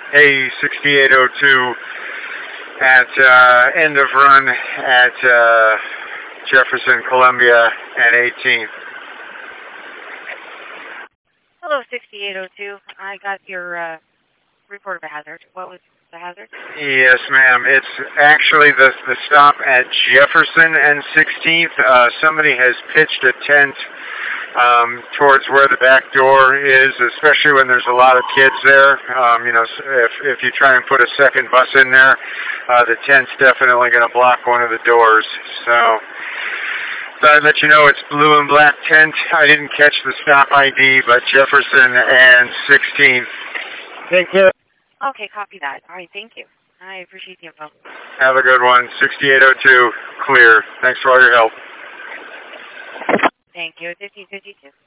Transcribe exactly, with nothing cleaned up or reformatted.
Hey, sixty-eight oh two at uh, end of run at uh, Jefferson, Columbia at eighteenth. Hello, sixty-eight oh two. I got your uh, report of a hazard. What was the hazard? Yes, ma'am. It's actually the the stop at Jefferson and sixteenth. Uh, somebody has pitched a tent um, towards where the back door is, especially when there's a lot of kids there. Um, you know, if if you try and put a second bus in there, uh, the tent's definitely going to block one of the doors. So. So I'd let you know it's blue and black tent. I didn't catch the stop I D, but Jefferson and sixteenth. Take care. Okay, copy that. All right, thank you. I appreciate the info. Have a good one. sixty-eight oh two, clear. Thanks for all your help. Thank you. fifty fifty-two.